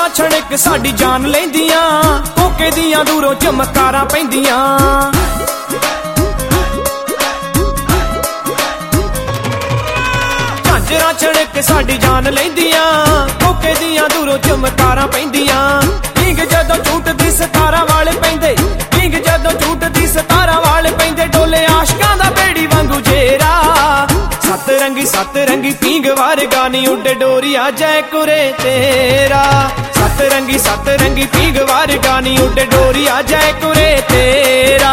ਛੜਕ ਸਾਡੀ ਜਾਨ ਲੈਂਦੀਆਂ, ਕੋਕੇ ਦੀਆਂ ਦੂਰੋਂ ਚਮਕਾਰਾਂ ਪੈਂਦੀਆਂ। ਝਾਂਜਰਾਂ ਛੜਕ ਸਾਡੀ ਜਾਨ ਲੈਂਦੀਆਂ, ਕੋਕੇ ਦੀਆਂ ਦੂਰੋਂ ਚਮਕਾਰਾਂ ਪੈਂਦੀਆਂ। ਢੀਂਗ ਜਦੋਂ ਝੂਟਦੀ ਸਤਾਰਾਂ ਵਾਲੇ ਪੈਂਦੇ, ਢੀਂਗ ਜਦੋਂ ਝੂਟਦੀ ਸਤਾਰਾਂ ਵਾਲੇ ਪੈਂਦੇ, ਡੋਲੇ ਆਸ਼ਕਾਂ ਦਾ ਬੇੜੀ ਵਾਂਗੂ ਜੇਰਾ। ਸੱਤ ਰੰਗੀ ਪੀਂਗ ਵਰਗਾ ਨੀ ਉੱਡੇ ਡੋਰੀਆ ਜੈ ਕੁਰੇ ਤੇਰਾ। ਸੱਤ ਰੰਗੀ ਪੀਂਗ ਵਰਗਾ ਨੀ ਉੱਡੇ ਡੋਰੀਆ ਜੈ ਕੁਰੇ ਤੇਰਾ।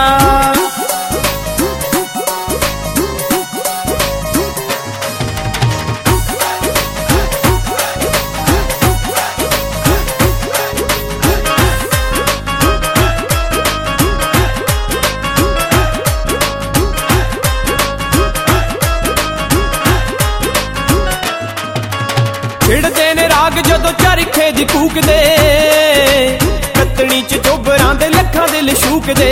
ਛਿੜਦੇ ਨੇ ਰਾਗ ਜਦੋਂ ਚਰਖੇ ਦੀ ਕੂਕਦੇ, ਕੱਤਣੀ ਚ ਚੋਬਰਾਂ ਦੇ ਲੱਖਾਂ ਦਿਲ ਸ਼ੂਕਦੇ।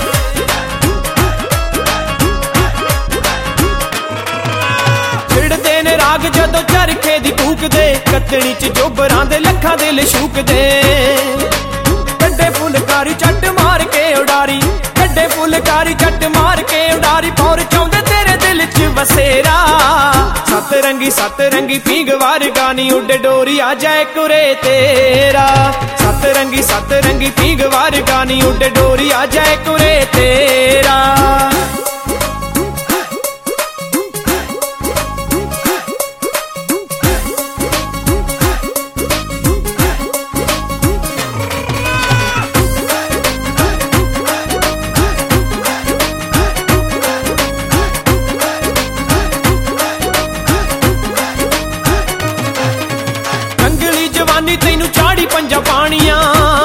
ਛਿੜਦੇ ਨੇ ਰਾਗ ਜਦੋਂ ਚਰਖੇ ਦੀ ਕੂਕਦੇ, ਕੱਤਣੀ ਚ ਚੋਬਰਾਂ ਦੇ ਲੱਖਾਂ ਦਿਲ ਸ਼ੂਕਦੇ। ਕੱਡੇ ਫੁਲਕਾਰੀ ਚੱਟ ਮਾਰ ਕੇ ਉਡਾਰੀ, ਕੱਡੇ ਫੁਲਕਾਰੀ ਚੱਟ ਮਾਰ ਕੇ ਉਡਾਰੀ, ਪੌਰ ਚਾਹੁੰਦੇ ਤੇਰੇ ਦਿਲ ਚ ਵਸੇਰਾ। ਸੱਤ ਰੰਗੀ ਪੀਂਗ ਵਰਗਾ ਨੀ ਉੱਡੇ ਡੋਰੀਆ ਜੈ ਕੁਰੇ ਤੇਰਾ। ਸੱਤ ਰੰਗੀ ਪੀਂਗ ਵਰਗਾ ਨੀ ਉੱਡੇ ਡੋਰੀਆ ਜੈ ਕੁਰੇ ਤੇਰਾ। ਤੈਨੂੰ ਚਾੜੀ ਪੰਜਾਂ ਪਾਣੀਆਂ,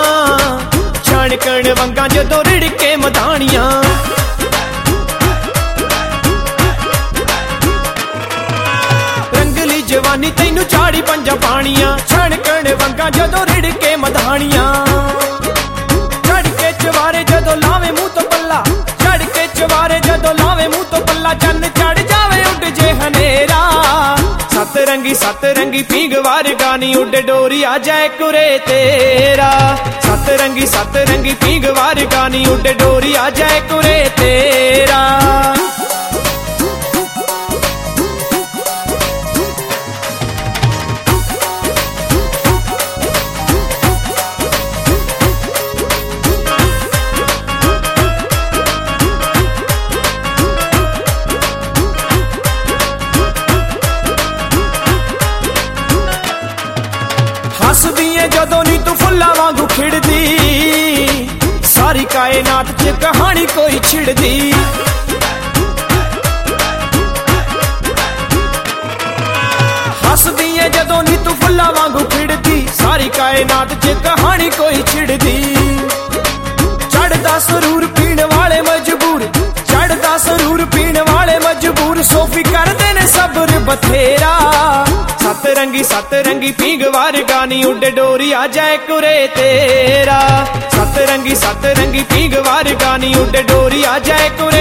ਛਣਕਣ ਵੰਗਾਂ ਜਦੋਂ ਰਿੜਕੇ ਮਧਾਣੀਆਂ। ਰੰਗਲੀ ਜਵਾਨੀ ਤੈਨੂੰ ਚਾੜੀ ਪੰਜਾਂ ਪਾਣੀਆਂ, ਛਣਕਣ ਵੰਗਾਂ ਜਦੋਂ ਰਿੜਕੇ ਮਧਾਣੀਆਂ। ਚੜ ਕੇ ਚਵਾਰੇ ਜਦੋਂ ਲਾਵੇਂ ਮੂੰਹ ਤੋਂ ਪੱਲਾ, ਚੜ ਕੇ ਚਵਾਰੇ ਜਦੋਂ ਲਾਵੇਂ ਮੂੰਹ ਤੋਂ ਪੱਲਾ, ਚੰਨ ਚੜ ਜਾਵੇ ਉੱਡ ਜੇ ਹਨੇਰਾ। ਸੱਤ ਰੰਗੀ ਪੀਂਗ ਵਰਗਾ ਨੀ ਉੱਡੇ ਡੋਰੀਆ ਜੈ ਕੁਰੇ ਤੇਰਾ। ਸੱਤ ਰੰਗੀ ਪੀਂਗ ਵਰਗਾ ਨੀ ਉੱਡੇ ਡੋਰੀਆ ਜੈ ਕੁਰੇ ਤੇਰਾ। ਹੱਸਦੀ ਏ ਜਦੋਂ ਨੀ ਤੂੰ ਫੁੱਲਾਂ ਵਾਂਗੂ ਖਿੜਦੀ, ਸਾਰੀ ਕਾਇਨਾਤ 'ਚ ਕਹਾਣੀ ਕੋਈ ਛਿੜਦੀ। ਹੱਸਦੀ ਏ ਜਦੋਂ ਨੀ ਤੂੰ ਫੁੱਲਾਂ ਵਾਂਗੂ ਖਿੜਦੀ, ਸਾਰੀ ਕਾਇਨਾਤ 'ਚ ਕਹਾਣੀ ਕੋਈ ਛਿੜਦੀ। ਚੜਦਾ ਸਰੂਰ ਪੀਣ ਵਾਲੇ ਮਜਬੂਰ, ਚੜਦਾ ਸਰੂਰ ਪੀਣ ਵਾਲੇ ਮਜਬੂਰ, ਸੋਫੀ ਕਰਦੇ ਨੇ ਸਬਰ ਬਥੇਰਾ। ਸੱਤ ਰੰਗੀ ਪੀਂਗ ਵਰਗਾ ਨੀ ਉੱਡੇ ਡੋਰੀਆ ਜੈ ਕੁਰੇ ਤੇਰਾ। ਸੱਤ ਰੰਗੀ ਪੀਂਗ ਵਰਗਾ ਨੀ ਉੱਡੇ ਡੋਰੀਆ ਜੈ ਕੁਰੇ